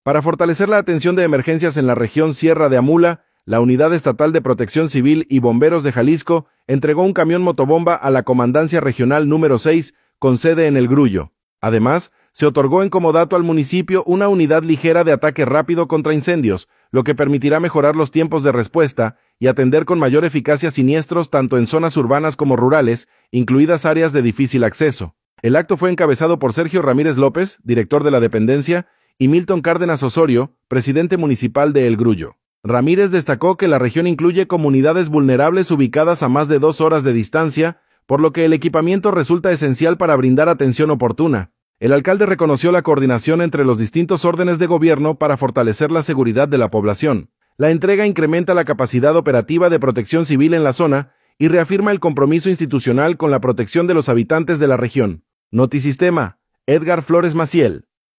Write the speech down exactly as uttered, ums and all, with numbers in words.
Para fortalecer la atención de emergencias en la región Sierra de Amula, la Unidad Estatal de Protección Civil y Bomberos de Jalisco entregó un camión motobomba a la Comandancia Regional número seis, con sede en El Grullo. Además, se otorgó en comodato al municipio una unidad ligera de ataque rápido contra incendios, lo que permitirá mejorar los tiempos de respuesta y atender con mayor eficacia siniestros tanto en zonas urbanas como rurales, incluidas áreas de difícil acceso. El acto fue encabezado por Sergio Ramírez López, director de la dependencia, y Milton Cárdenas Osorio, presidente municipal de El Grullo. Ramírez destacó que la región incluye comunidades vulnerables ubicadas a más de dos horas de distancia, por lo que el equipamiento resulta esencial para brindar atención oportuna. El alcalde reconoció la coordinación entre los distintos órdenes de gobierno para fortalecer la seguridad de la población. La entrega incrementa la capacidad operativa de protección civil en la zona y reafirma el compromiso institucional con la protección de los habitantes de la región. Notisistema, Edgar Flores Maciel.